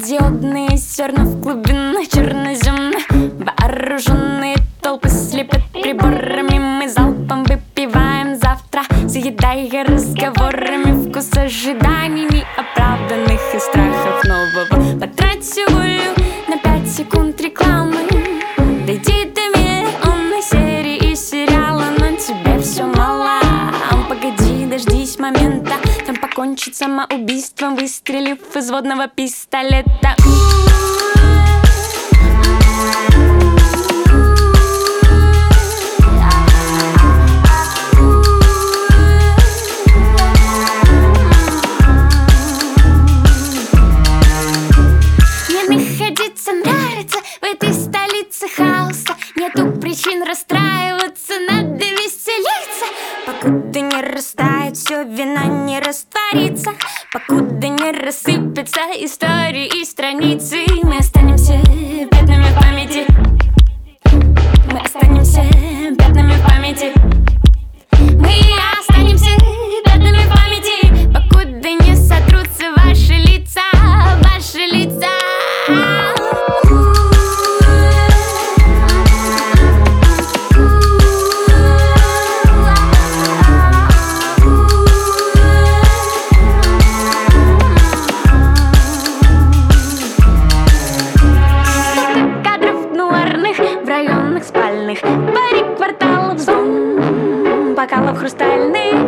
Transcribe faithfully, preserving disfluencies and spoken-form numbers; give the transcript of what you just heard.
светодиодные зерна в глубинах черноземных. Вооруженные толпы слепят приборами. Мы залпом выпиваем завтра, заедая разговорами. Вкус ожиданий неоправданных и страхов нового. Потрать волю на пять секунд рекламы. Дойди до миллионной серии и сериала, но тебе все мало. Погоди, дождись момента, там покончит самоубийством, выстрелив из водного пистолета. Мне находиться нравится в этой столице хаоса. Нету причин расстраиваться, надо веселиться. Покуда не растает все, вина не растворится, покуда не рассыпятся истории и страницы. Мы останемся пятнами в памяти. Мы останемся пятнами в памяти. Мы останемся пятнами в памяти, покуда не сотрутся ваши лица, ваши лица. Спальных, паре кварталов, зон, бокалов хрустальных.